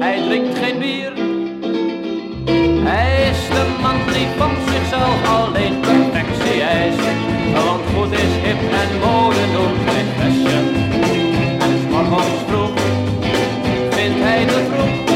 hij drinkt geen bier. Hij is de man die van zichzelf alleen perfectie eist. Want goed is hip en mode noemt hij fashion. En 's morgens vroeg vindt hij de vroeg